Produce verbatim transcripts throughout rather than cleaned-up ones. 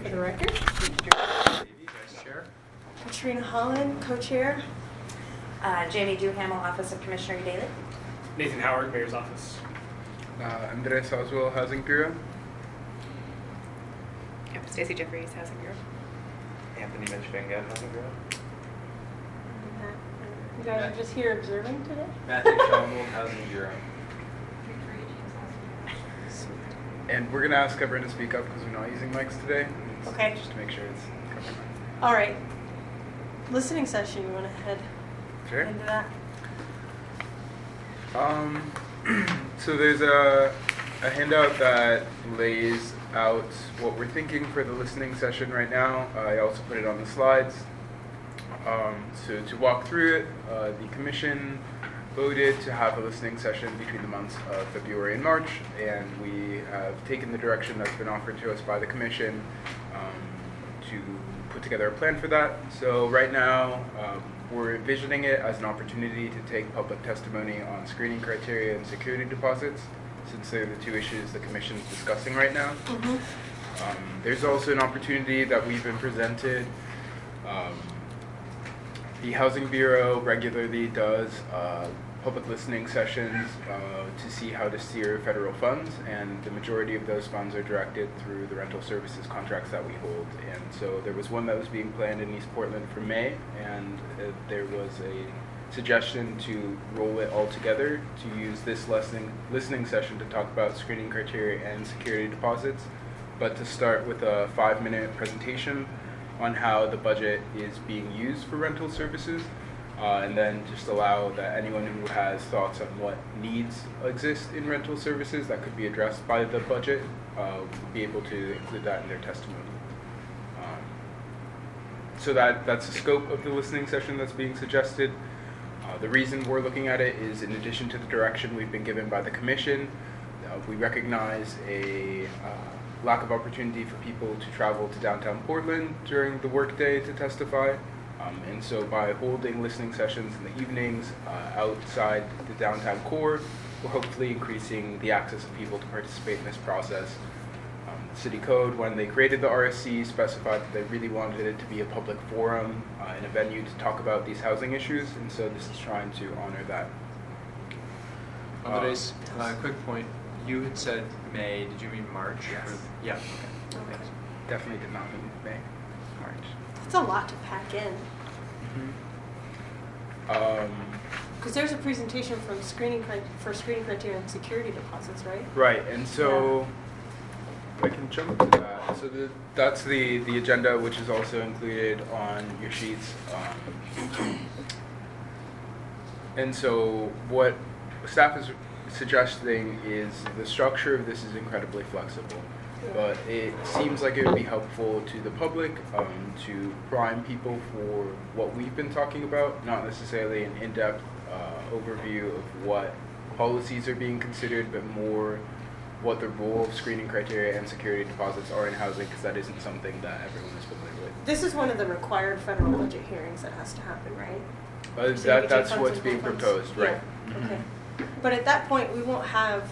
For the record, Vice Chair. Katrina Holland, co-chair. Uh, Jamie Duhamel, Office of Commissioner Daly. Nathan Howard, Mayor's Office. Uh, Andres Oswald, Housing Bureau. Yep, Stacey Jeffries, Housing Bureau. Anthony Mitch-Vangat, Housing Bureau. You guys are just here observing today? Matthew Schomel, Housing Bureau. And we're going to ask everyone to speak up because we're not using mics today. Okay. Just to make sure it's covered. All right. Listening session, you want to head Sure. into that? Um, so there's a, a handout that lays out what we're thinking for the listening session right now. Uh, I also put it on the slides. Um, so to walk through it, uh, the commission voted to have a listening session between the months of February and March, and we have taken the direction that's been offered to us by the commission um, to put together a plan for that. So right now, um, we're envisioning it as an opportunity to take public testimony on screening criteria and security deposits, since they're the two issues the commission is discussing right now. Mm-hmm. Um, there's also an opportunity that we've been presented. Um, the Housing Bureau regularly does uh, public listening sessions uh, to see how to steer federal funds, and the majority of those funds are directed through the rental services contracts that we hold. And so there was one that was being planned in East Portland for May, and uh, there was a suggestion to roll it all together, to use this listening, listening session to talk about screening criteria and security deposits, but to start with a five-minute presentation on how the budget is being used for rental services, uh, and then just allow that anyone who has thoughts on what needs exist in rental services that could be addressed by the budget uh, be able to include that in their testimony. Um, so that that's the scope of the listening session that's being suggested. Uh, the reason we're looking at it is, in addition to the direction we've been given by the commission, uh, we recognize a uh, lack of opportunity for people to travel to downtown Portland during the workday to testify. Um, and so by holding listening sessions in the evenings uh, outside the downtown core, we're hopefully increasing the access of people to participate in this process. Um, the city code, when they created the R S C, specified that they really wanted it to be a public forum uh, and a venue to talk about these housing issues, and so this is trying to honor that. Andres, uh, quick point. You had said May. Did you mean March? Yes. Or, yeah. Okay. Okay. Thanks. Definitely did not mean May, March. That's a lot to pack in. Mm-hmm. Um, Because there's a presentation from screening cri- for screening criteria and security deposits, right? Right, and so I can jump to that. So the, that's the, the agenda, which is also included on your sheets. Um, and so what staff is suggesting is the structure of this is incredibly flexible. But it seems like it would be helpful to the public um, to prime people for what we've been talking about, not necessarily an in-depth uh, overview of what policies are being considered, but more what the role of screening criteria and security deposits are in housing, because that isn't something that everyone is familiar with. This is one of the required federal budget hearings that has to happen, right? Uh, C D B G that, that's funds what's and being full funds? proposed, right? Yeah. Mhm. Okay. But at that point, we won't have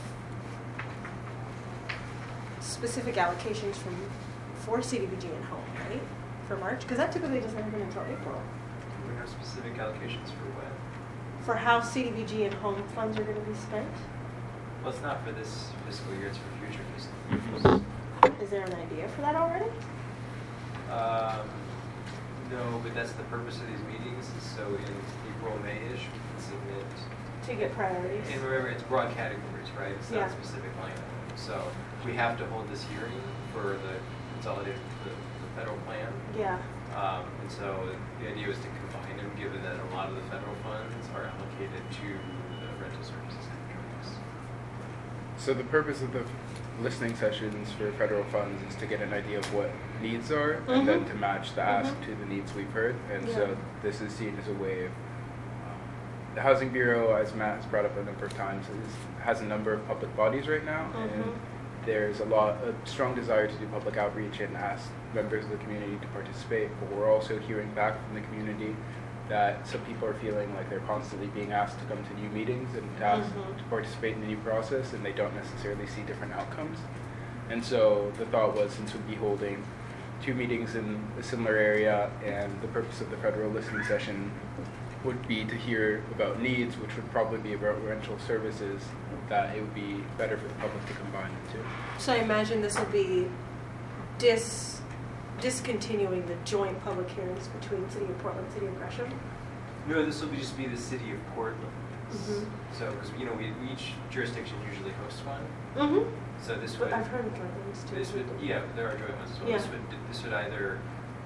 specific allocations from for C D B G and home, right? For March, because that typically doesn't happen until April. We have specific allocations for when? For how C D B G and home funds are going to be spent, Well, it's not for this fiscal year. It's for future fiscal Mhm. years. is there an idea for that already? Um, no, but that's the purpose of these meetings. Is so in April, May-ish, we can submit. To get priorities. And remember, it's broad categories, right? It's Yeah. not specific line items. So we have to hold this hearing for the consolidated, the, the federal plan. Yeah. Um, and so the idea was to combine them, given that a lot of the federal funds are allocated to the rental services contracts. So the purpose of the listening sessions for federal funds is to get an idea of what needs are, Mhm. and then to match the ask Mhm. to the needs we've heard. And Yeah. so this is seen as a way of um, the Housing Bureau, as Matt has brought up a number of times, is, has a number of public bodies right now, and Mhm. there's a lot a strong desire to do public outreach and ask members of the community to participate. But we're also hearing back from the community that some people are feeling like they're constantly being asked to come to new meetings and to ask Mhm. to participate in the new process, and they don't necessarily see different outcomes. And so the thought was, since we'd be holding two meetings in a similar area, and the purpose of the federal listening session would be to hear about needs, which would probably be about rental services, that it would be better for the public to combine the two. So I imagine this would be dis, discontinuing the joint public hearings between City of Portland, City of Gresham. No, this will be just be the city of Portland. Mhm. So, because you know, we, each jurisdiction usually hosts one. Mm-hmm. So this But would. I've heard of joint ones too. This would, yeah, there are joint ones as well. Yeah. This would, this would either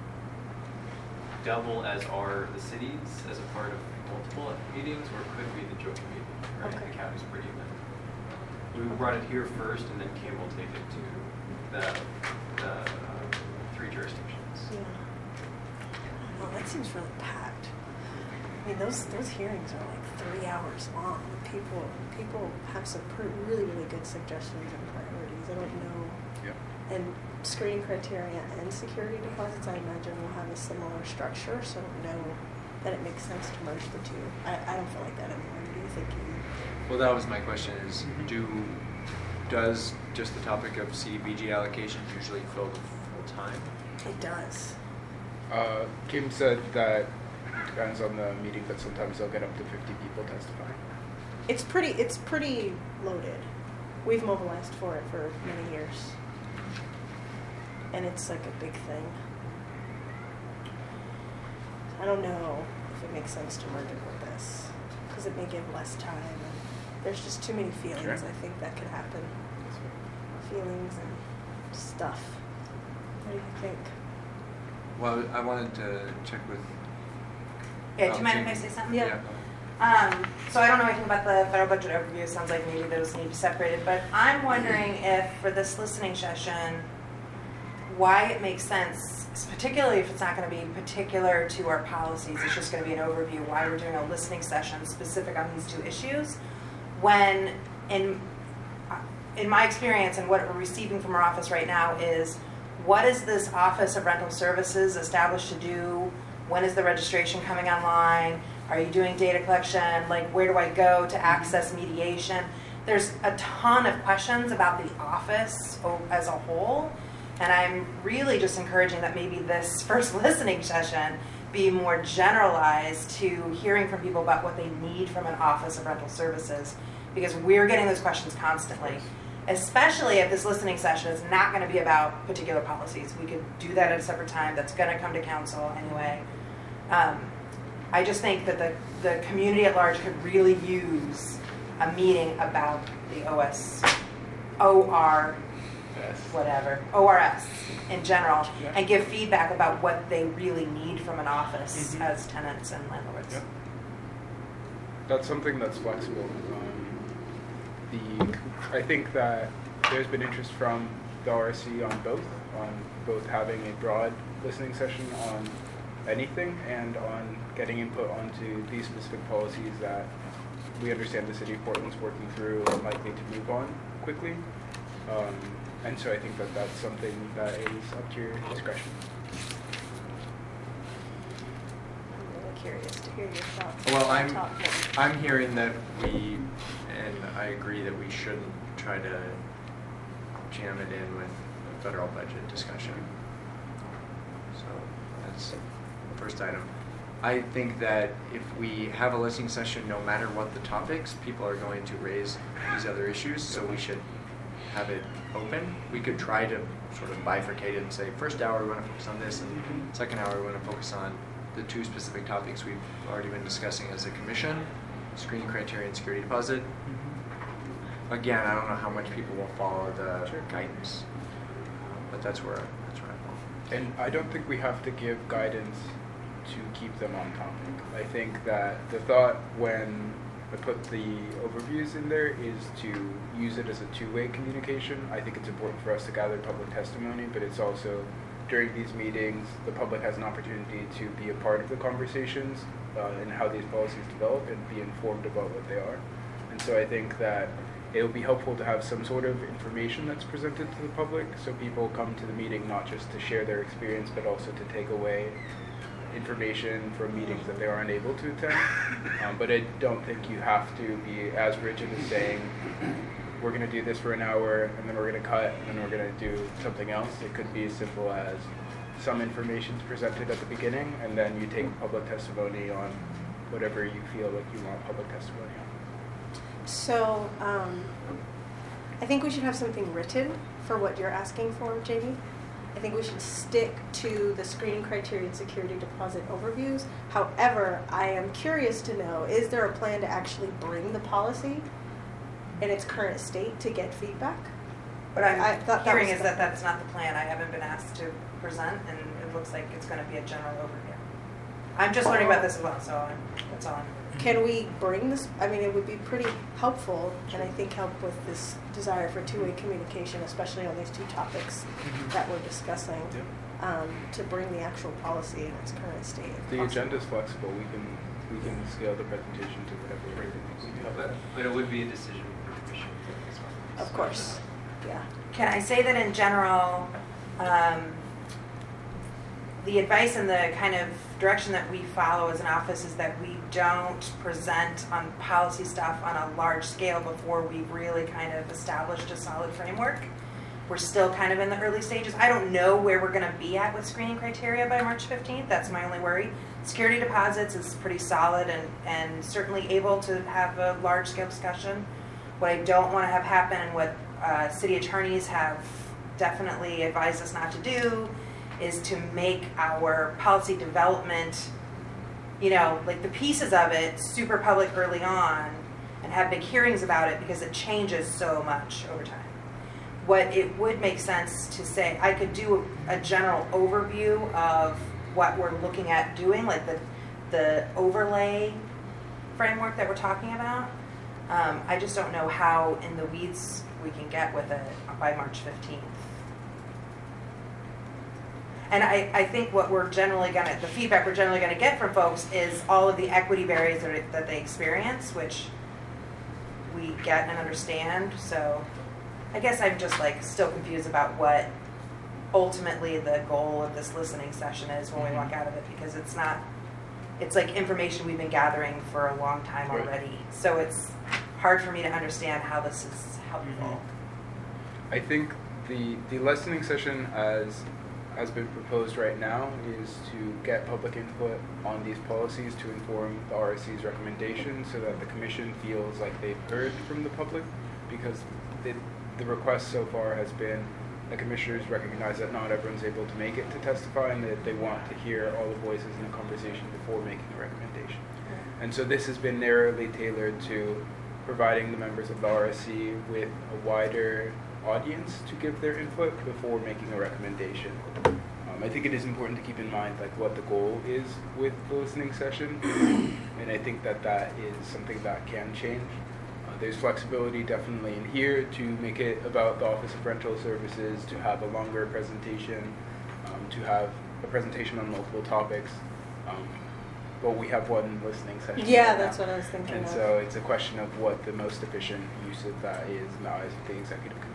double as are the cities as a part of multiple meetings, or could be the joint meeting, right? Okay. The county's pretty even. We brought it here first, and then Kim will take it to the, the uh, three jurisdictions. Yeah. Well, that seems really packed. I mean, those those hearings are like three hours long. People people have some pr- really really good suggestions and priorities. I don't know. Yeah. And screening criteria and security deposits, I imagine, will have a similar structure. So I don't know that it makes sense to merge the two. I, I don't feel like that anymore. Do you think? You, Well, that was my question: is do does just the topic of C D B G allocations usually fill the full time? it does. Uh, Kim said that it depends on the meeting, but sometimes they'll get up to fifty people testifying. It's pretty. It's pretty loaded. We've mobilized for it for many years, and it's like a big thing. I don't know if it makes sense to merge it with this, because it may give less time, and there's just too many feelings. Sure. I think that could happen. Feelings and stuff. What do you think? Well, I wanted to check with. Yeah, do um, you mind if I Jamie. say something? Yeah. Um, so I don't know anything about the federal budget overview. It sounds like maybe those need to be separated. But I'm wondering if for this listening session, why it makes sense, particularly if it's not going to be particular to our policies, it's just going to be an overview, why we're doing a listening session specific on these two issues, when in, in my experience and what we're receiving from our office right now is, what is this Office of Rental Services established to do? When is the registration coming online? Are you doing data collection? Like, where do I go to access mediation? There's a ton of questions about the office as a whole, and I'm really just encouraging that maybe this first listening session be more generalized to hearing from people about what they need from an Office of Rental Services, because we're getting those questions constantly, especially if this listening session is not going to be about particular policies. We could do that at a separate time. That's going to come to council anyway. Um, I just think that the, the community at large could really use a meeting about the O S, O R, Yes. whatever, O R S in general, Yeah. and give feedback about what they really need from an office Mhm. as tenants and landlords. Yep. That's something that's flexible. Um, the I think that there's been interest from the R S C on both, on both having a broad listening session on anything and on getting input onto these specific policies that we understand the City of Portland's working through and likely to move on quickly. Um, and so I think that that's something that is up to your discretion. I'm really curious to hear your thoughts. Well, on I'm top one. I'm hearing that we, and I agree that we shouldn't try to jam it in with the federal budget discussion. So that's the first item. I think that if we have a listening session, no matter what the topics, people are going to raise these other issues, so we should have it open. We could try to sort of bifurcate it and say, first hour we want to focus on this, and second hour we want to focus on the two specific topics we've already been discussing as a commission, screening criteria and security deposit. Again, I don't know how much people will follow the Sure. guidance, but that's where that's where I fall. And I don't think we have to give guidance to keep them on topic. I think that the thought when I put the overviews in there is to use it as a two-way communication. I think it's important for us to gather public testimony, but it's also during these meetings, the public has an opportunity to be a part of the conversations uh, and how these policies develop and be informed about what they are. And so I think that it would be helpful to have some sort of information that's presented to the public so people come to the meeting not just to share their experience, but also to take away information from meetings that they aren't able to attend. Um, but I don't think you have to be as rigid as saying, we're going to do this for an hour, and then we're going to cut, and then we're going to do something else. It could be as simple as, some information is presented at the beginning, and then you take public testimony on whatever you feel like you want public testimony on. So, um, I think we should have something written for what you're asking for, Jamie. I think we should stick to the screening criteria and security deposit overviews. However, I am curious to know, is there a plan to actually bring the policy in its current state to get feedback? What I'm I thought that hearing was is the- that that's not the plan. I haven't been asked to present, and it looks like it's going to be a general overview. I'm just learning about this as well, so I'm, that's all I'm. Can we bring this? I mean, it would be pretty helpful, and I think help with this desire for two-way communication, especially on these two topics Mhm. that we're discussing, Yep. um, to bring the actual policy in its current state. if The possible. agenda is flexible. We can we can scale the presentation to whatever we think. But, but it would be a decision for the commission as well. Of course, yeah. Can I say that in general, um, the advice and the kind of direction that we follow as an office is that we don't present on policy stuff on a large scale before we've really kind of established a solid framework. We're still kind of in the early stages. I don't know where we're going to be at with screening criteria by March fifteenth. That's my only worry. Security deposits is pretty solid and, and certainly able to have a large scale discussion. What I don't want to have happen, and what uh, city attorneys have definitely advised us not to do, is to make our policy development, you know, like the pieces of it super public early on and have big hearings about it, because it changes so much over time. What it would make sense to say, I could do a, a general overview of what we're looking at doing, like the, the overlay framework that we're talking about. Um, I just don't know how in the weeds we can get with it by March fifteenth. And I, I think what we're generally going to, the feedback we're generally going to get from folks is all of the equity barriers that, that they experience, which we get and understand. So I guess I'm just like still confused about what ultimately the goal of this listening session is when we walk out of it, because it's not, it's like information we've been gathering for a long time Right. already. So it's hard for me to understand how this is helpful. I think the the listening session as has been proposed right now is to get public input on these policies to inform the R S C's recommendations, so that the commission feels like they've heard from the public, because the, the request so far has been the commissioners recognize that not everyone's able to make it to testify, and that they want to hear all the voices in the conversation before making a recommendation. And so this has been narrowly tailored to providing the members of the R S C with a wider audience to give their input before making a recommendation. Um, I think it is important to keep in mind like what the goal is with the listening session, and I think that that is something that can change. Uh, there's flexibility definitely in here to make it about the Office of Rental Services, to have a longer presentation, um, to have a presentation on multiple topics. Um, but we have one listening session. Yeah, right that's now. what I was thinking And of. so it's a question of what the most efficient use of that is in the eyes of the executive committee.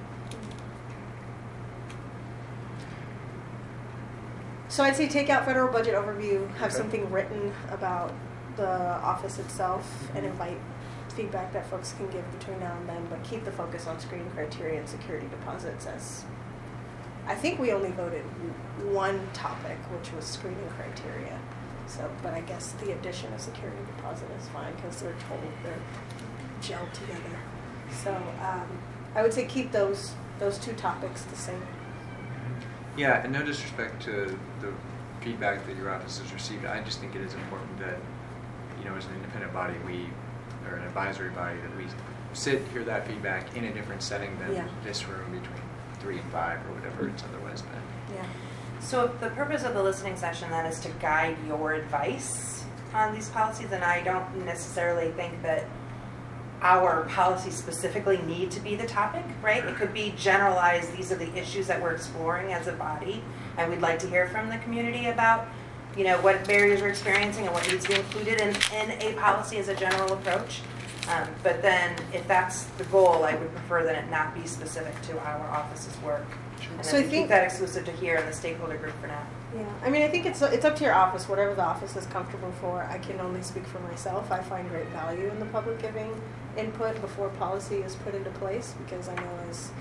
So I'd say take out federal budget overview, have Okay. something written about the office itself, and invite feedback that folks can give between now and then, but keep the focus on screening criteria and security deposits as, I think we only voted one topic, which was screening criteria. So, but I guess the addition of security deposit is fine because they're told they're gelled together. So um, I would say keep those those two topics the same. Yeah, and no disrespect to the feedback that your office has received, I just think it is important that, you know, as an independent body, we, or an advisory body, that we sit, hear that feedback in a different setting than Yeah. this room between three and five or whatever it's otherwise been. Yeah. So if the purpose of the listening session then is to guide your advice on these policies, and I don't necessarily think that our policies specifically need to be the topic, right? It could be generalized, these are the issues that we're exploring as a body, and we'd like to hear from the community about, you know, what barriers we're experiencing and what needs to be included in, in a policy as a general approach. Um, but then if that's the goal, I would prefer that it not be specific to our office's work. And So then I we think- keep that exclusive to here in the stakeholder group for now. Yeah, I mean, I think it's it's up to your office, whatever the office is comfortable for. I can only speak for myself. I find great value in the public giving input before policy is put into place, because I know as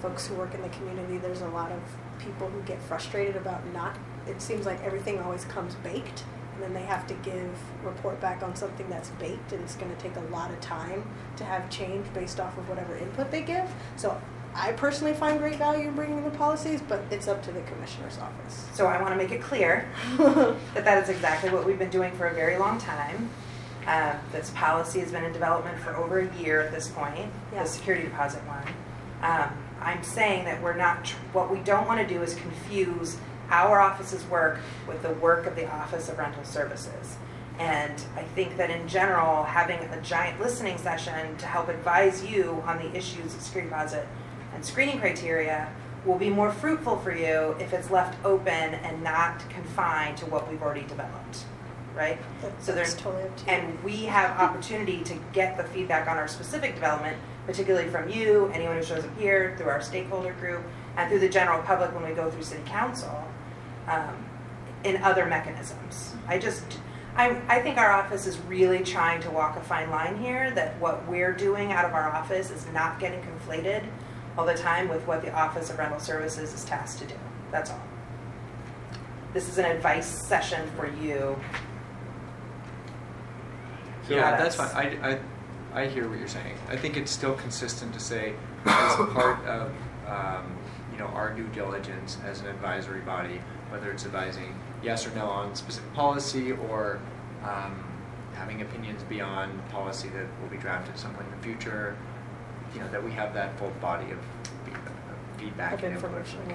folks who work in the community, there's a lot of people who get frustrated about not, it seems like everything always comes baked, and then they have to give, report back on something that's baked, and it's gonna take a lot of time to have change based off of whatever input they give. So I personally find great value in bringing the policies, but it's up to the commissioner's office. So I want to make it clear that that is exactly what we've been doing for a very long time. Uh, this policy has been in development for over a year at this point, Yeah. the security deposit one. Um, I'm saying that we're not, tr- what we don't want to do is confuse our office's work with the work of the Office of Rental Services. And I think that in general, having a giant listening session to help advise you on the issues of security deposit and screening criteria will be more fruitful for you if it's left open and not confined to what we've already developed, right? That's, So there's that's totally up to you. and we have opportunity to get the feedback on our specific development, particularly from you, anyone who shows up here, through our stakeholder group, and through the general public when we go through city council, um, in other mechanisms. I just, I, I think our office is really trying to walk a fine line here, that what we're doing out of our office is not getting conflated all the time with what the Office of Rental Services is tasked to do. That's all. This is an advice session for you. So- Yeah, Not that's us. fine. I, I, I hear what you're saying. I think it's still consistent to say, as part of um, you know, our due diligence as an advisory body, whether it's advising yes or no on specific policy or um, having opinions beyond policy that will be drafted at some point in the future, you know, that we have that full body of fe- of feedback Of and input information, from the yeah.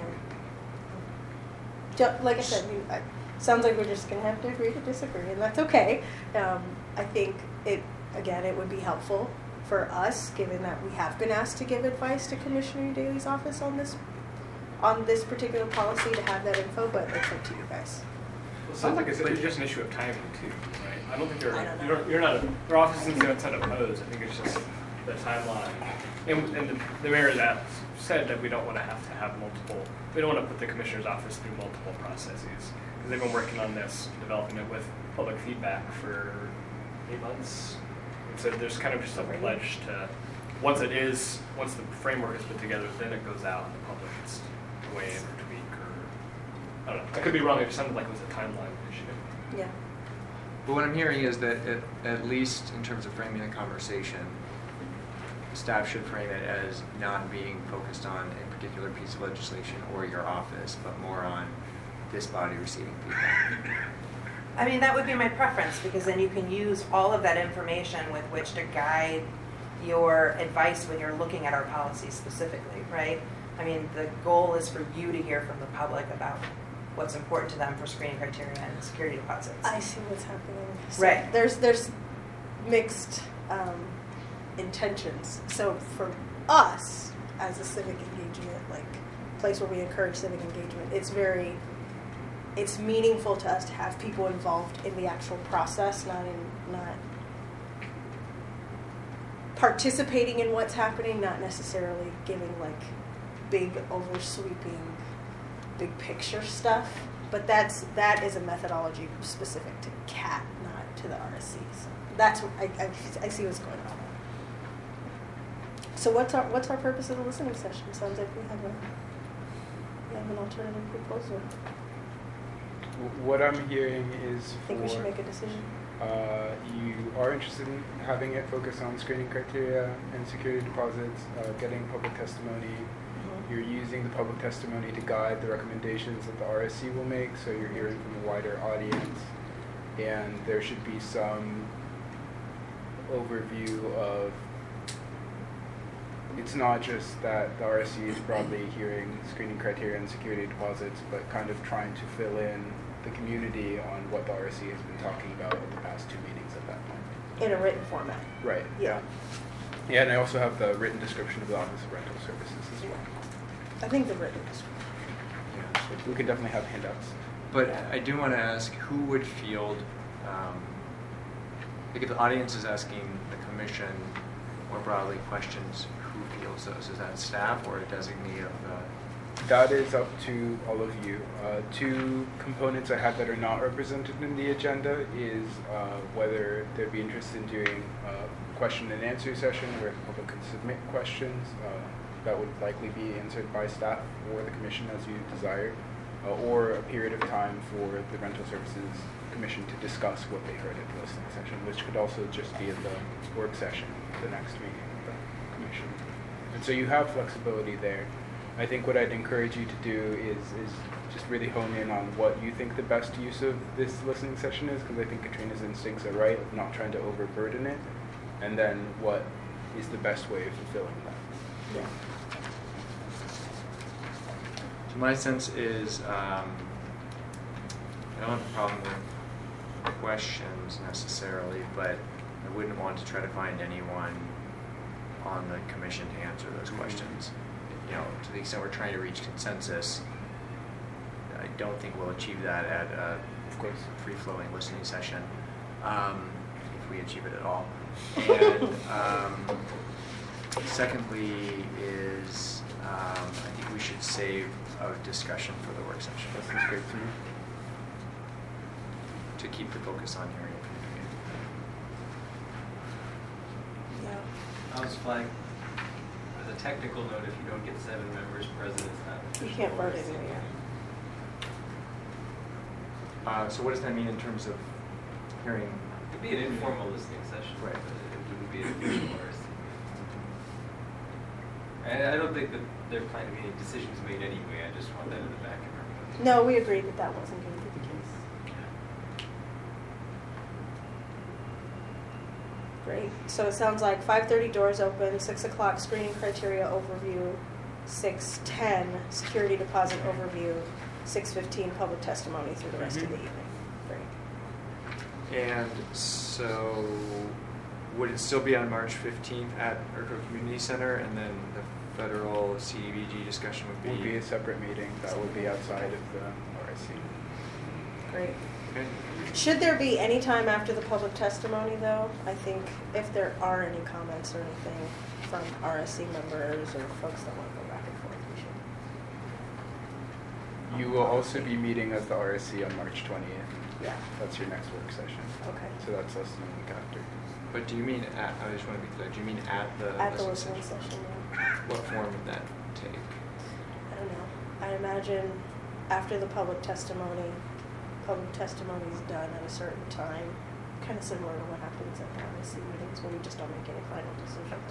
community. Ju- Like I said, we, I, sounds like we're just going to have to agree to disagree, and that's okay. Um, I think it, again, it would be helpful for us, given that we have been asked to give advice to Commissioner Daly's office on this, on this particular policy, to have that info, but it's up to you guys. Well, it sounds like it's, it's just an issue of timing too, right? I don't think they're, I don't know. you're, you're not, a, their office isn't going to oppose. I think it's just the timeline. And, and the, the mayor that said that we don't want to have to have multiple, we don't want to put the commissioner's office through multiple processes. Because they've been working on this, developing it with public feedback for eight months. And so there's kind of just a pledge to, once it is, once the framework is put together, then it goes out and the public gets to weigh in or tweak or, I don't know. I could be wrong, it just sounded like it was a timeline issue. Yeah. But what I'm hearing is that at, at least in terms of framing the conversation, staff should frame it as not being focused on a particular piece of legislation or your office, but more on this body receiving feedback. I mean, that would be my preference, because then you can use all of that information with which to guide your advice when you're looking at our policies specifically, right? I mean, the goal is for you to hear from the public about what's important to them for screening criteria and security deposits. I see what's happening. So Right. There's there's mixed um, intentions. So for us, as a civic engagement, like place where we encourage civic engagement, it's very, it's meaningful to us to have people involved in the actual process, not in not participating in what's happening, not necessarily giving like big oversweeping, big picture stuff. But that's that is a methodology specific to C A T, not to the R S C. So that's what I, I, I see what's going on. So what's our what's our purpose of the listening session? Sounds like we have a we have an alternative proposal. W- What I'm hearing is I think we should for, make a decision. uh, you are interested in having it focus on screening criteria and security deposits, uh, getting public testimony. You're using the public testimony to guide the recommendations that the R S C will make, so you're hearing from a wider audience. And there should be some overview of, it's not just that the R S C is broadly hearing screening criteria and security deposits, but kind of trying to fill in the community on what the R S C has been talking about at the past two meetings at that point. In a written format. Right. Yeah. Yeah, and I also have the written description of the Office of Rental Services as well. I think the written description. Yeah. So we can definitely have handouts. But I do want to ask, who would field, um, like if the audience is asking the commission more broadly questions, who fields those? Is that staff or a designee of the? That is up to all of you. Uh, two components I have that are not represented in the agenda is uh, whether they'd be interested in doing a question and answer session where the public can submit questions. Uh, that would likely be answered by staff or the commission as you desire, uh, or a period of time for the Rental Services Commission to discuss what they heard at the listening session, which could also just be at the work session, the next meeting of the commission. And so you have flexibility there. I think what I'd encourage you to do is, is just really hone in on what you think the best use of this listening session is, because I think Katrina's instincts are right, of not trying to overburden it, and then what is the best way of fulfilling that. Yeah. So my sense is um, I don't have a problem with questions necessarily, but I wouldn't want to try to find anyone on the commission to answer those Mm-hmm. questions. You know, to the extent we're trying to reach consensus, I don't think we'll achieve that at a Of course. free-flowing listening session, um, if we achieve it at all. And um, secondly is um, I think we should save a discussion for the work session That sounds great to me. to keep the focus on hearing from the community. Yeah. I was flagged as a technical note, if you don't get seven members present, it's not. You can't vote anyway. Uh, so what does that mean in terms of hearing? It'd be an informal listening session, Right. but it wouldn't be an official R S C. And I don't think that there plan to be any decisions made anyway. I just want that in the back of our minds. No, we agreed that that wasn't going to be the case. Great. So it sounds like five thirty doors open, six o'clock screening criteria overview, six ten security deposit overview, six fifteen public testimony through the rest of the Mhm. evening. Great. And so would it still be on March fifteenth at Urco Community Center, and then the federal C D B G discussion would be? Would be a separate meeting that would be outside of the R S C. Great. Okay. Should there be any time after the public testimony, though? I think if there are any comments or anything from R S C members or folks that want to go back and forth, we should. You will also be meeting at the R S C on March twentieth. Yeah. That's your next work session. Okay. So that's less than a week after. But do you mean at, I just want to be clear, do you mean at the At the listening listening session? session, yeah. What form would that take? I don't know. I imagine after the public testimony, public testimony is done at a certain time, kind of similar to what happens at the R S C meetings where we just don't make any final decisions.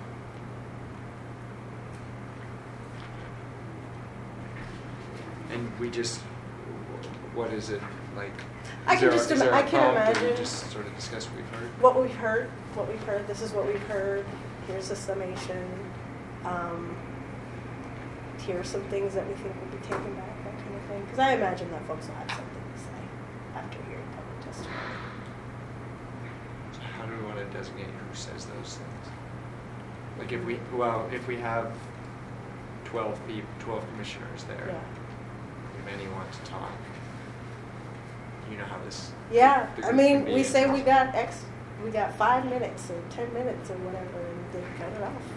And we just, what is it like? I is can there a- just is ima- there a I can prompt, or we imagine- just sort of discuss what we've heard? What we've heard, what we've heard, this is what we've heard, here's the summation. Um, here's some things that we think will be taken back, that kind of thing. Because I imagine that folks will have something to say after hearing public testimony. So how do we want to designate who says those things? Like if we, well, if we have twelve people, twelve commissioners there, Yeah. if many want to talk, you know how this. Yeah, the I group mean, can be we say we in- got X, we got five minutes or ten minutes or whatever, and they cut it off.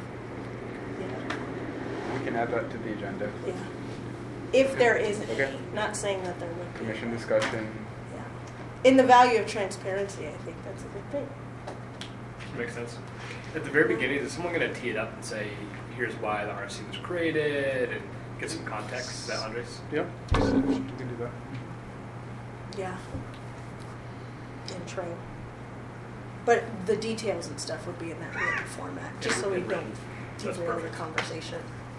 Yeah. We can add that to the agenda. Yeah. If there is Okay. any, not saying that there would be. Commission discussion. Yeah. In the value of transparency, I think that's a good thing. Makes sense. At the very beginning, is someone going to tee it up and say, here's why the R S C was created, and get some context? Is that Andres? Yeah, you can do that. Yeah. Intro. But the details and stuff would be in that written format, just Yeah, so we in written. don't That's derail the perfect. conversation.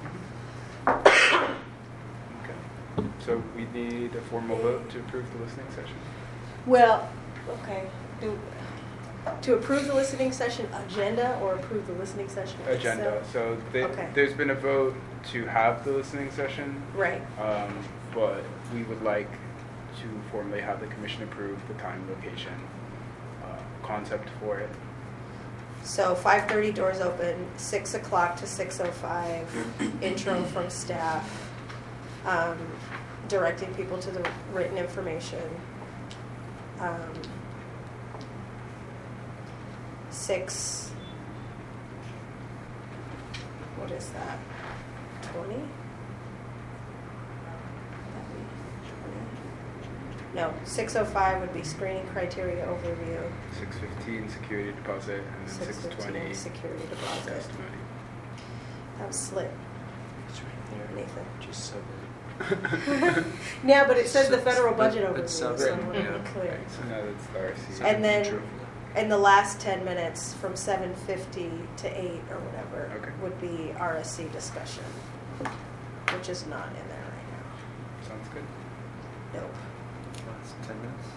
Okay. So we need a formal vote to approve the listening session. Well, okay. Do, to approve the listening session agenda or approve the listening session Agenda. itself? So the, Okay. there's been a vote to have the listening session, Right. um, but we would like to formally have the commission approve the time, location, uh, concept for it. So five thirty doors open, six o'clock to six oh five, intro from staff, um, directing people to the written information. Um, six, what is that, twenty? No, six oh five would be screening criteria overview. Six fifteen security deposit and then Six six twenty fifteen security deposit. testimony. That was slick. It's right there. Nathan. Just sub it. Yeah, but it says the So- federal but- budget but overview, sub so it, I want to yeah. be clear. So now that's the R C. And then- Intro. And the last ten minutes from seven fifty to eight or whatever Okay. would be R S C discussion, which is not in there right Sounds good. now. Nope. Last ten minutes.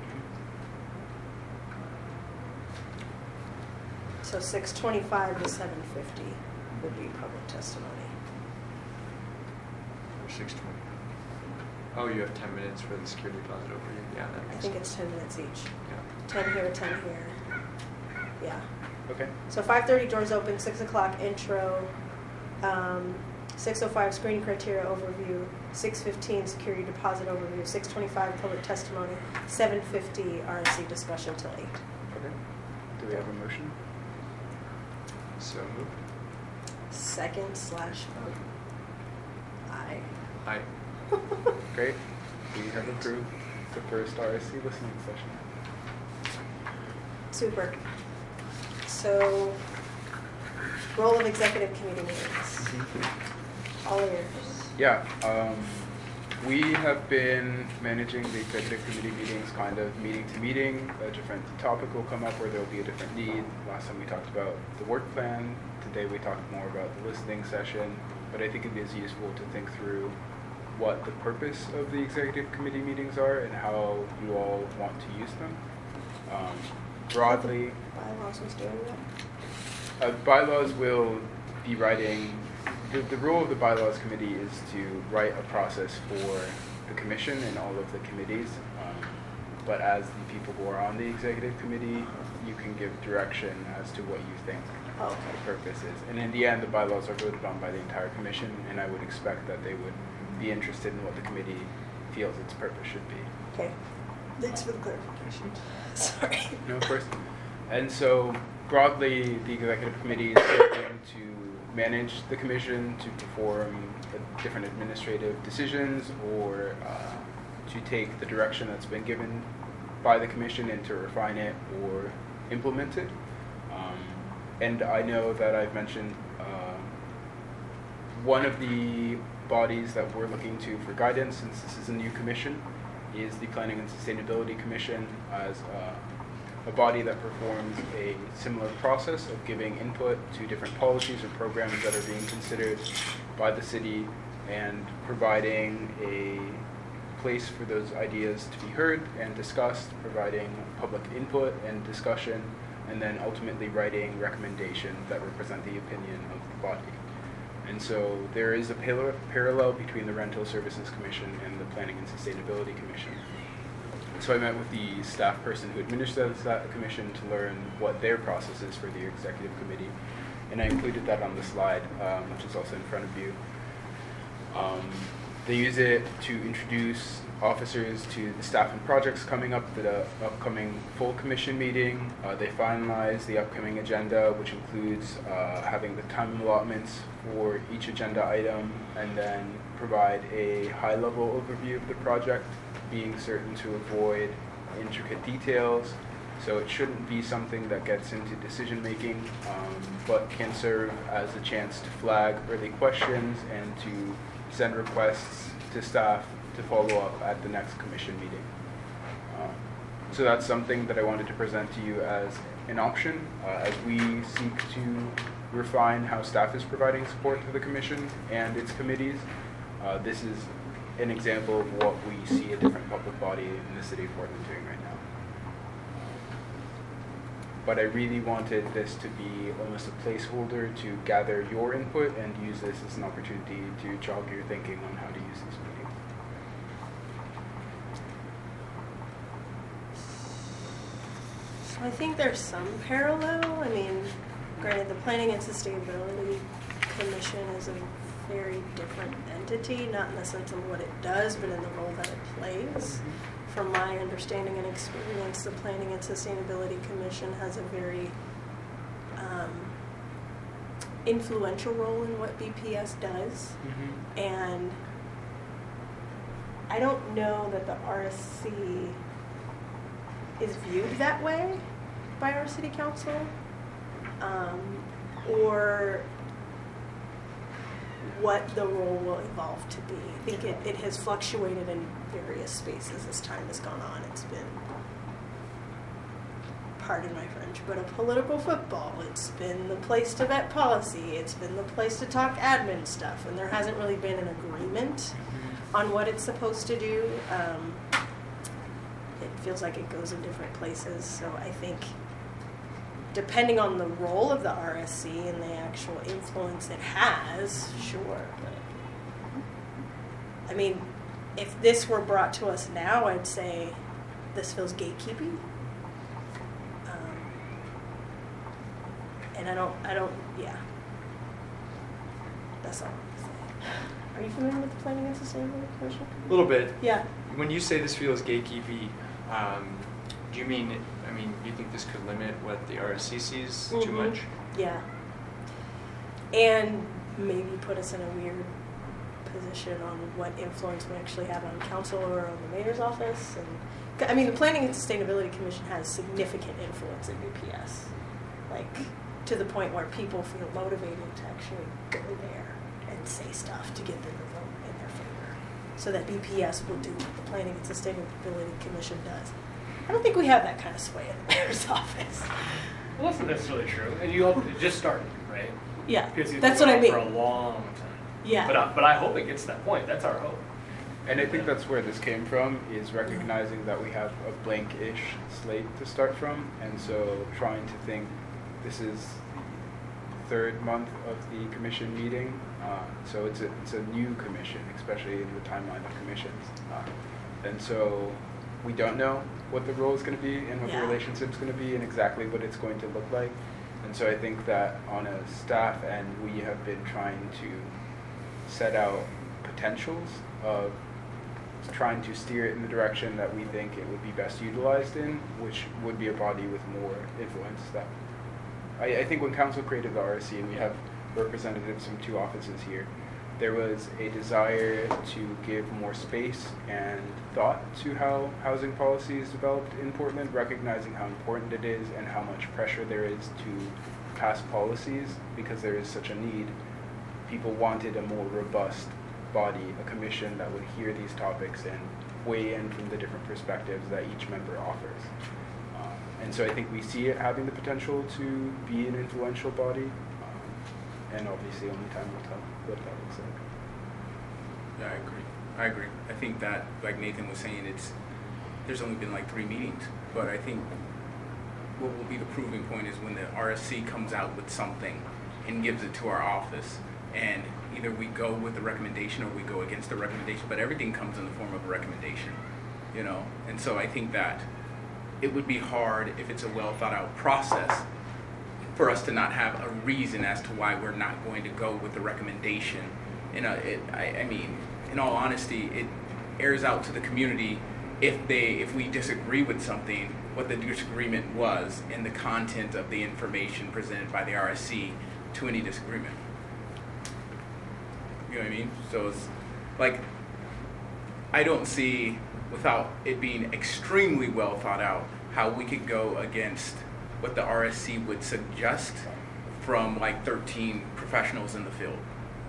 So six twenty-five to seven fifty would be public testimony. Or six twenty. Oh, you have ten minutes for the security deposit overview. Yeah, that I makes think sense. it's ten minutes each. Yeah. ten here, ten here. Yeah. Okay. So five thirty doors open, six o'clock intro, um, six oh five screening criteria overview, six fifteen security deposit overview, six twenty-five public testimony, seven fifty R S C discussion till eight. Okay. Do we have a motion? So moved. Second slash vote. Aye. Aye. Great. We have approved the first R S C listening session. Super. So, role of executive committee meetings. All ears. Yeah, um, we have been managing the executive committee meetings kind of meeting to meeting. A different topic will come up where there will be a different need. Last time we talked about the work plan. Today we talked more about the listening session. But I think it is useful to think through what the purpose of the executive committee meetings are and how you all want to use them. Um, broadly, Bylaws was doing that. Uh, bylaws will be writing, the, the role of the bylaws committee is to write a process for the commission and all of the committees. Um, but as the people who are on the executive committee, you can give direction as to what you think Oh, okay. the purpose is. And in the end, the bylaws are voted on by the entire commission, and I would expect that they would be interested in what the committee feels its purpose should be. Okay. Thanks for the clarification. Sorry. No, of course. And so broadly, the executive committee is serving to manage the commission, to perform uh, different administrative decisions, or uh, to take the direction that's been given by the commission and to refine it or implement it. Um, and I know that I've mentioned uh, one of the bodies that we're looking to for guidance, since this is a new commission, is the Planning and Sustainability Commission, as uh, a body that performs a similar process of giving input to different policies or programs that are being considered by the city and providing a place for those ideas to be heard and discussed, providing public input and discussion, and then ultimately writing recommendations that represent the opinion of the body. And so there is a par- parallel between the Rental Services Commission and the Planning and Sustainability Commission. So I met with the staff person who administers that commission to learn what their process is for the executive committee. And I included that on the slide, um, which is also in front of you. Um, they use it to introduce officers to the staff and projects coming up to the upcoming full commission meeting. Uh, they finalize the upcoming agenda, which includes uh, having the time allotments for each agenda item, and then provide a high-level overview of the project, being certain to avoid intricate details. So it shouldn't be something that gets into decision making, um, but can serve as a chance to flag early questions and to send requests to staff to follow up at the next commission meeting. Um, so that's something that I wanted to present to you as an option uh, as we seek to refine how staff is providing support to the commission and its committees. Uh, this is an example of what we see a different public body in the city of Portland doing right now. But I really wanted this to be almost a placeholder to gather your input and use this as an opportunity to jog your thinking on how to use these meetings. So I think there's some parallel. I mean, granted, the Planning and Sustainability Commission is a very different entity, not in the sense of what it does, but in the role that it plays. From my understanding and experience, the Planning and Sustainability Commission has a very um, influential role in what B P S does. Mm-hmm. And I don't know that the R S C is viewed that way by our city council, um, or what the role will evolve to be. I think it, it has fluctuated in various spaces as time has gone on. It's been, pardon my French, but a political football. It's been the place to vet policy. It's been the place to talk admin stuff. And there hasn't really been an agreement on what it's supposed to do. Um, it feels like it goes in different places. So I think depending on the role of the R S C and the actual influence it has, sure. But I mean, if this were brought to us now, I'd say this feels gatekeeping. Um, and I don't, I don't, yeah. That's all I'm saying. Are you familiar with the Planning and Sustainability Commission? A little bit. Yeah. When you say this feels gatekeepy, um, do you mean, I mean, do you think this could limit what the R S C sees too Mhm. much? Yeah. And maybe put us in a weird position on what influence we actually have on council or on the mayor's office. And I mean, the Planning and Sustainability Commission has significant influence in B P S, like to the point where people feel motivated to actually go there and say stuff to get them to vote in their favor, so that B P S will do what the Planning and Sustainability Commission does. I don't think we have that kind of sway in the mayor's office. Well, that's not necessarily true. And you all, it just started, right? Yeah, Because it's that's been what I going mean. on For a long time. Yeah. But I, but I hope it gets to that point. That's our hope. And I think that's where this came from, is recognizing that we have a blank-ish slate to start from, and so trying to think, this is the third month of the commission meeting, uh, so it's a, it's a new commission, especially in the timeline of commissions. Uh, and so we don't know what the role is going to be and what Yeah. the relationship is going to be and exactly what it's going to look like. And so I think that on a staff end, we have been trying to set out potentials of trying to steer it in the direction that we think it would be best utilized in, which would be a body with more influence. That I, I think when council created the R S C, and we have representatives from two offices here, there was a desire to give more space and thought to how housing policy is developed in Portland, recognizing how important it is and how much pressure there is to pass policies because there is such a need. People wanted a more robust body, a commission that would hear these topics and weigh in from the different perspectives that each member offers. Um, and so I think we see it having the potential to be an influential body, um, and obviously only time will tell what that looks like. Yeah, I agree. I agree. I think that, like Nathan was saying, it's there's only been like three meetings, but I think what will be the proving point is when the R S C comes out with something and gives it to our office, and either we go with the recommendation or we go against the recommendation, but everything comes in the form of a recommendation, you know? And so I think that it would be hard if it's a well thought out process for us to not have a reason as to why we're not going to go with the recommendation. You know, it, I, I mean, in all honesty, it airs out to the community if they, if we disagree with something, what the disagreement was and the content of the information presented by the R S C to any disagreement. You know what I mean? So it's like, I don't see, without it being extremely well thought out, how we could go against what the R S C would suggest from like thirteen professionals in the field.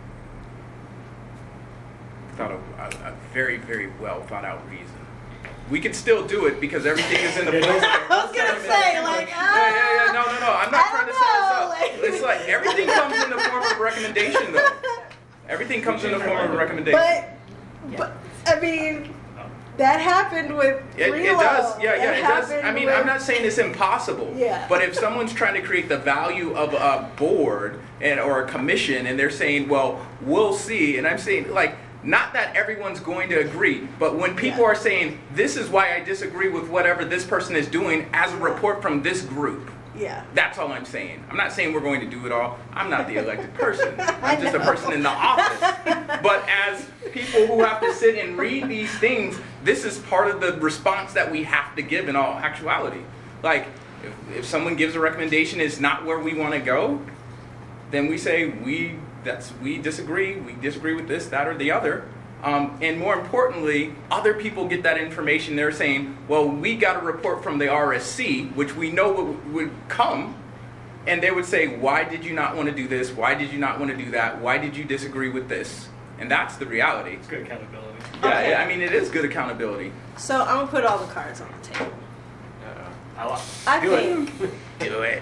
Without a, a, a very, very well thought out reason. We could still do it because everything is in the plan. I was gonna say, like, yeah, yeah, yeah, no, no, no. I'm not I trying to don't set this know, up. like- It's like everything comes in the form of a recommendation, though. Everything comes in the form of a recommendation. But, but I mean, that happened with It, it Relo. does, yeah, yeah, That it does. I happened mean, with- I'm not saying it's impossible. Yeah. But if someone's trying to create the value of a board and or a commission, and they're saying, "Well, we'll see," and I'm saying, like, not that everyone's going to agree, but when people Yeah. are saying, "This is why I disagree with whatever this person is doing," as a report from this group. Yeah. That's all I'm saying. I'm not saying we're going to do it all. I'm not the elected person. I I'm just a know. person in the office. But as people who have to sit and read these things, this is part of the response that we have to give in all actuality. Like, if, if someone gives a recommendation is not where we want to go, then we say we that's we disagree. We disagree with this, that, or the other. Um, and more importantly, other people get that information. They're saying, well, we got a report from the R S C, which we know would, would come, and they would say, why did you not want to do this? Why did you not want to do that? Why did you disagree with this? And that's the reality. It's good accountability. Yeah, Okay. I mean, it is good accountability. So I'm gonna put all the cards on the table. Uh, I like I do think it. Do it.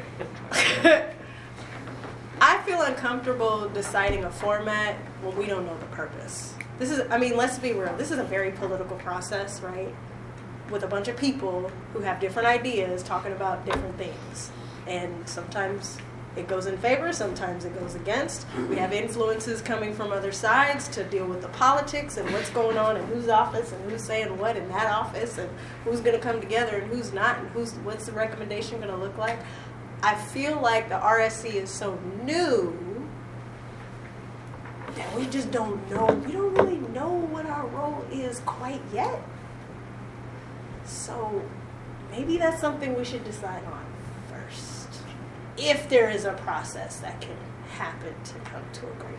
I feel uncomfortable deciding a format when we don't know the purpose. This is, I mean, let's be real. This is a very political process, right? With a bunch of people who have different ideas talking about different things. And sometimes it goes in favor, sometimes it goes against. We have influences coming from other sides to deal with the politics and what's going on in whose office and who's saying what in that office and who's going to come together and who's not and who's what's the recommendation going to look like. I feel like the R S C is so new that we just don't know. We don't really know what our role is quite yet. So maybe that's something we should decide on first. If there is a process that can happen to come to agreement.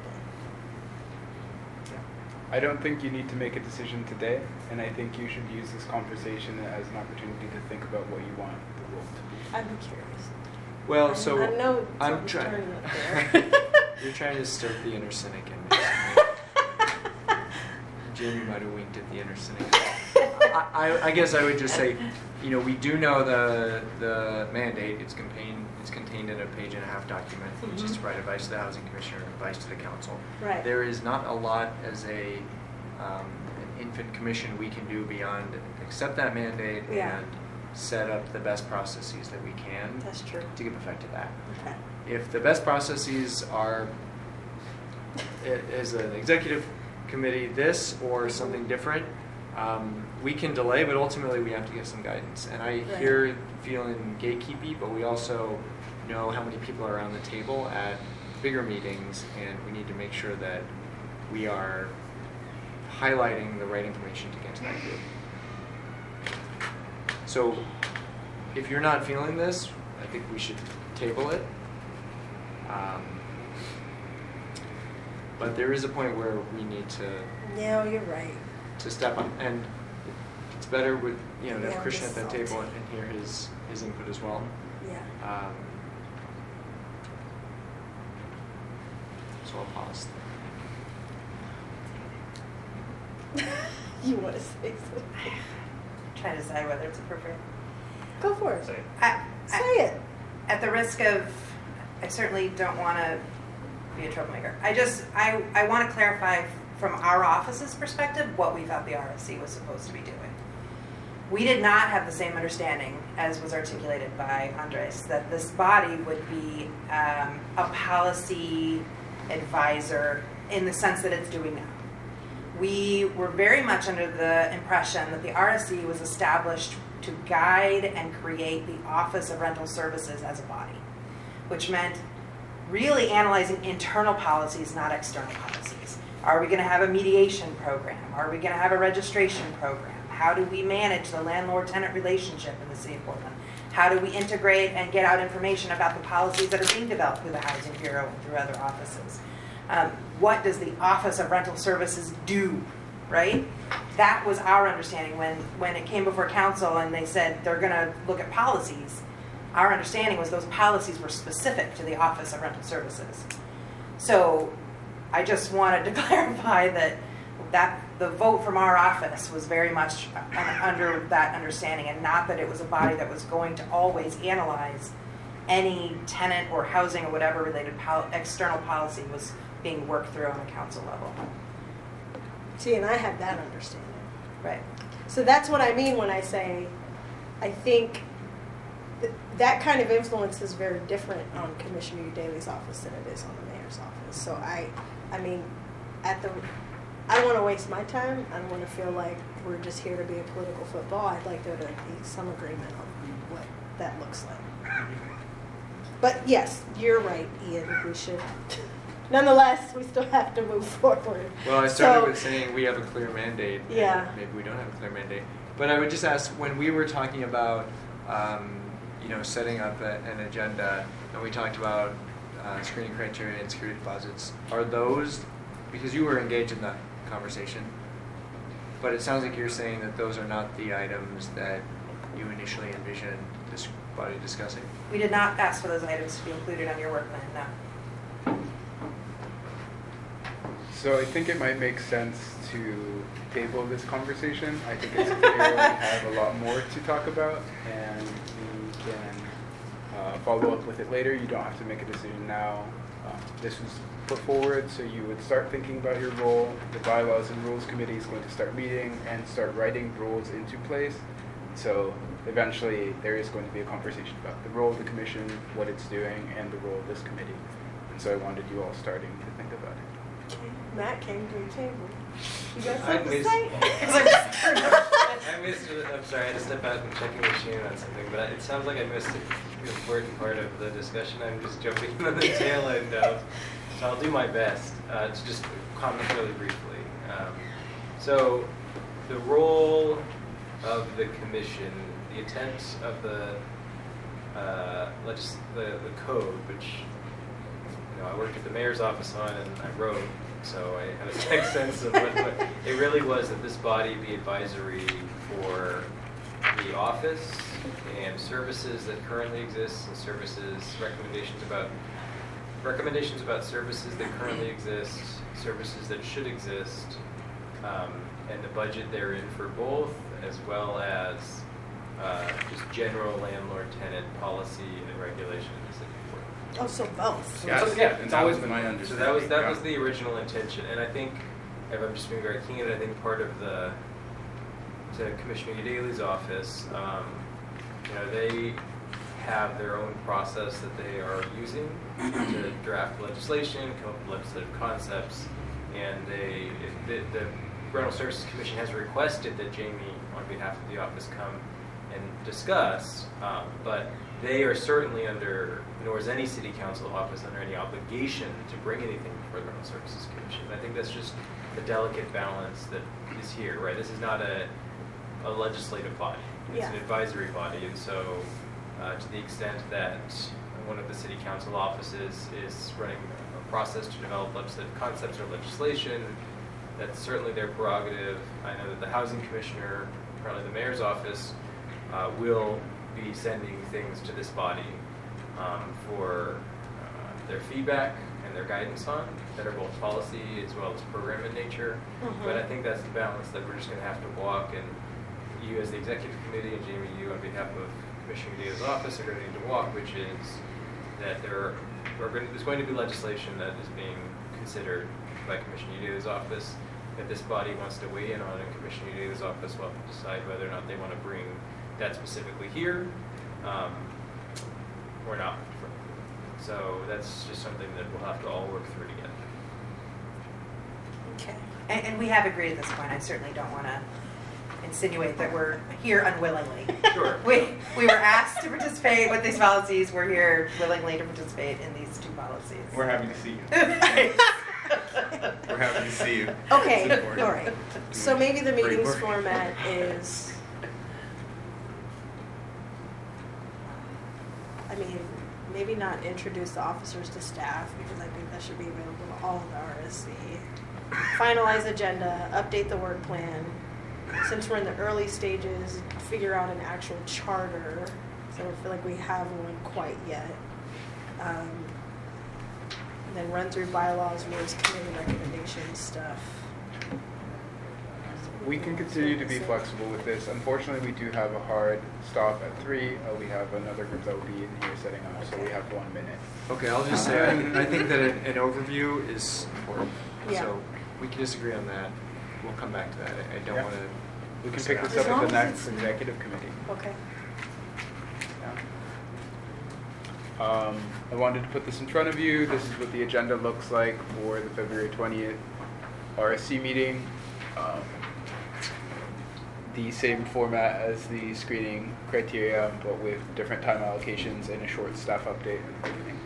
I don't think you need to make a decision today, and I think you should use this conversation as an opportunity to think about what you want the role to be. I'd be curious. Well, I- so I know I'm something's trying. turning up there. You're trying to stoke the inner cynic in me. Jim, you might have winked at the inner cynic. I, I, I guess I would just say, you know, we do know the the mandate. It's contained. It's contained in a page and a half document, which is to provide advice to the housing commissioner and advice to the council. Right. There is not a lot as a um, an infant commission we can do beyond accept that mandate Yeah. and set up the best processes that we can That's true. to give effect to that. Okay. If the best processes are, i- is an executive committee this or something different, um, we can delay, but ultimately we have to give some guidance. And I Right. hear feeling gatekeepy, but we also know how many people are around the table at bigger meetings, and we need to make sure that we are highlighting the right information to get to that group. So if you're not feeling this, I think we should table it. Um, but there is a point where we need to Yeah, you're right. to step up, and it's better with you know to Yeah, have Christian at that just table and, and hear his his input as well. Yeah. Um, so I'll pause. You want to say something? Trying to decide whether it's appropriate. Go for it. Say it. I, Say I, it. at the risk of, I certainly don't want to be a troublemaker. I just, I, I want to clarify from our office's perspective what we thought the R S C was supposed to be doing. We did not have the same understanding as was articulated by Andres, that this body would be um, a policy advisor in the sense that it's doing now. We were very much under the impression that the R S C was established to guide and create the Office of Rental Services as a body, which meant really analyzing internal policies, not external policies. Are we going to have a mediation program? Are we going to have a registration program? How do we manage the landlord-tenant relationship in the city of Portland? How do we integrate and get out information about the policies that are being developed through the Housing Bureau and through other offices? Um, what does the Office of Rental Services do, right? That was our understanding when, when it came before council and they said they're going to look at policies. Our understanding was those policies were specific to the Office of Rental Services. So I just wanted to clarify that that the vote from our office was very much under that understanding, and not that it was a body that was going to always analyze any tenant or housing or whatever related pol- external policy was being worked through on a council level. See, and I had that understanding. Right. So that's what I mean when I say, I think th- that kind of influence is very different on Commissioner Daly's office than it is on the mayor's office. So I, I mean, at the, I don't want to waste my time. I don't want to feel like we're just here to be a political football. I'd like there to be some agreement on what that looks like. But yes, you're right, Ian. We should. Nonetheless, we still have to move forward. Well, I started So- with saying we have a clear mandate. and Yeah. Maybe we don't have a clear mandate. But I would just ask, when we were talking about, um, you know, setting up a, an agenda, and we talked about uh, screening criteria and security deposits, are those, because you were engaged in that conversation, but it sounds like you're saying that those are not the items that you initially envisioned this body discussing? We did not ask for those items to be included on your work plan, no. So I think it might make sense to table this conversation. I think it's clear we have a lot more to talk about, and we can uh, follow up with it later. You don't have to make a decision now. Uh, this was put forward so you would start thinking about your role. The Bylaws and Rules Committee is going to start meeting and start writing rules into place. So eventually there is going to be a conversation about the role of the commission, what it's doing, and the role of this committee. And so I wanted you all starting to think about it. Okay. Matt came to the table. You got I something to missed- say? I missed, I'm sorry, I had to step out and check the machine on something, but it sounds like I missed an important part of the discussion. I'm just jumping on the tail end of, so I'll do my best uh, to just comment really briefly. Um, so, the role of the commission, the intent of the, uh, legis- the, the code, which you know, I worked at the mayor's office on and I wrote, so I have a slight sense of what, what it really was that this body be advisory for the office and services that currently exist and services, recommendations about recommendations about services that currently exist, services that should exist, um, and the budget therein for both, as well as uh, just general landlord-tenant policy and regulation in the city. Oh, so both. Yes, So, yeah, and it's that always was been- my So understanding. that was that yeah. was the original intention, and I think, if I'm just being very keen, I think part of the to Commissioner Udaley's office, um, you know, they have their own process that they are using to draft legislation, come up with legislative concepts, and they the, the Rental Services Commission has requested that Jamie, on behalf of the office, come and discuss, um, but they are certainly under, nor is any city council office under any obligation to bring anything before the Rental Services Commission. I think that's just the delicate balance that is here, right? This is not a, a legislative body. It's Yeah. an advisory body, and so uh, to the extent that one of the city council offices is running a process to develop legislative concepts or legislation, that's certainly their prerogative. I know that the housing commissioner, probably the mayor's office, uh, will be sending things to this body um, for uh, their feedback and their guidance on that are both policy as well as program in nature. Mhm. But I think that's the balance that we're just going to have to walk, and you as the executive committee and Jamie, you on behalf of Commissioner Udaley's office are going to need to walk, which is that there are going to, there's going to be legislation that is being considered by Commissioner Udaley's office that this body wants to weigh in on, and Commissioner Udaley's office will have to decide whether or not they want to bring that specifically here um, or not. So that's just something that we'll have to all work through together. Okay. And, and we have agreed at this point. I certainly don't want to insinuate that we're here unwillingly. Sure. We we were asked to participate with these policies. We're here willingly to participate in these two policies. We're happy to see you. We're happy to see you. Okay, It's important. all right. So maybe the Great meeting's work. format is, I mean, maybe not introduce the officers to staff, because I think that should be available to all of the R S C. Finalize agenda, update the work plan. Since we're in the early stages, figure out an actual charter. So I don't feel like we have one quite yet. Um, then run through bylaws, rules, committee recommendations, stuff. We can continue to be flexible with this. Unfortunately, we do have a hard stop at three. Uh, we have another group that will be in here setting up, so we have one minute. Okay, I'll just say, I, I think that an, an overview is important. Yeah. So we can disagree on that. We'll come back to that. I, I don't Yeah. want to. We can pick this As up long at the as next it's- executive committee. Okay. Yeah. Um, I wanted to put this in front of you. This is what the agenda looks like for the February twentieth R S C meeting. Um, the same format as the screening criteria, but with different time allocations and a short staff update at the beginning.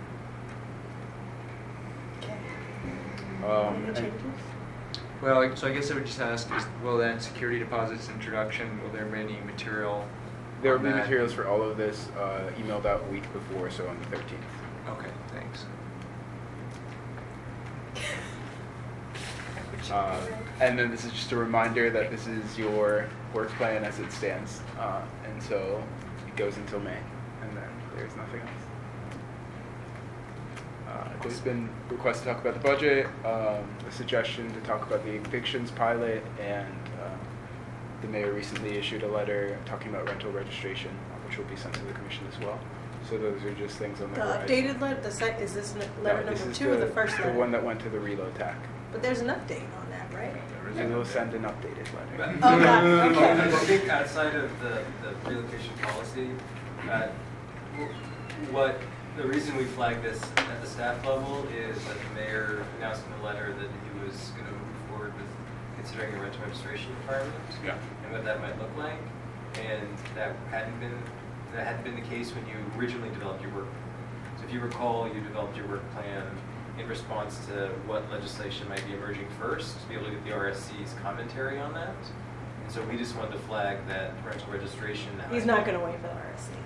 Okay. Um, Any and- changes? Well, I- so I guess I would just ask, is, will that security deposits introduction, will there be any material? There will on be that? materials for all of this uh, emailed out a week before, so on the thirteenth. Okay, thanks. Uh, and then this is just a reminder that this is your work plan as it stands, uh, and so it goes until May, and then there's nothing else. Uh, there's been requests to talk about the budget, um, a suggestion to talk about the evictions pilot, and uh, the mayor recently issued a letter talking about rental registration, which will be sent to the commission as well. So those are just things on the The horizon. updated letter, the sec, is this n- letter No, this number is two or the first letter? The one that went to the reload tac. But there's an update on that, right? And we'll send an updated letter. Oh, God, okay. I think outside of the, the relocation policy, uh, w- what, the reason we flagged this at the staff level is that the mayor announced in the letter that he was going to move forward with considering a rental registration requirement. Yeah. And what that might look like. And that hadn't been, that hadn't been the case when you originally developed your work. So if you recall, you developed your work plan in response to what legislation might be emerging first, to be able to get the R S C's commentary on that. And so we just wanted to flag that rental registration. He's not going to wait for the R S C.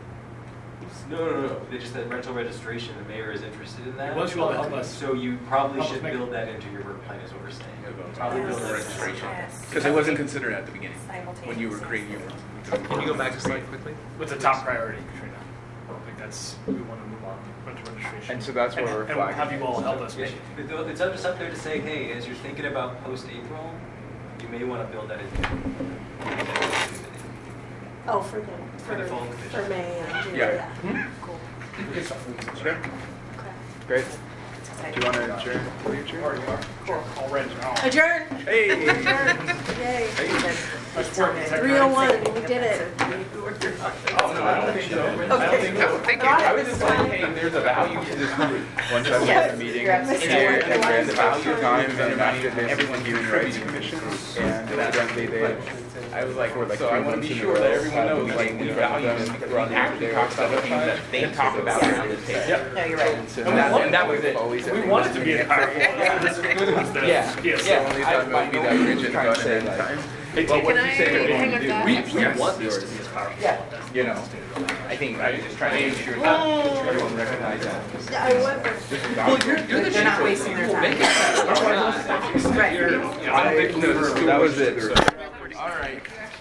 No, no, no, they just said rental registration, the mayor is interested in that. He wants you all to help us. So you probably Help us should make- build that into your work plan is what we're saying. Yeah, Probably Yes. build that into Registration. Yes. Because it wasn't considered at the beginning, Simultaneous. when you were creating your. Can you go back a slide quickly? What's a top priority, Katrina? I think that's, we want to move on, rental registration. And so that's what And- we're And we'll have flagging. you all help us. Yeah, with- but It's up- just up there to say, hey, as you're thinking about post-April, you may want to build that into. Oh, for the, For the for, fall for commission. May and June, Yeah. yeah. Cool. Okay, Okay. great. It's Do exciting. you want to adjourn? Will you adjourn? Cool. Already. Adjourn! Hey! Adjourn! Yay! Nice work, Detective. three oh one, we did it. Oh, no, I don't think so. Okay. I don't think so. Thank you. I was just like, hey, there's a value to this group. Once I was Yes, at the meeting, you're absolutely here right. and then the value time, and Everybody- after this, everyone the Human Rights Commission, and evidently they, I was like, for like so three I want to months be in a sure row, that everyone knows, had, like, like, we you know, value them this because we brought in actually their talk about the stuff things that they and talk about around this table. Yep. No, you're right. And so And that- and that was it. always We want it to be a powerful. Yeah, Yes. yeah. Only I- time it would be that rigid trying about to say, it like, time. Hey, But what can you I say we're going hang to with do, that? we, we Yes. want this Yours to be is as powerful. Yeah. you know, I think I was just trying to make sure that everyone recognizes that. Yeah, I wonder. Well, you're, you're the They're not chief. wasting their We'll time. make it. Right. You're- I don't think, no, no, no, that was it. So. All right.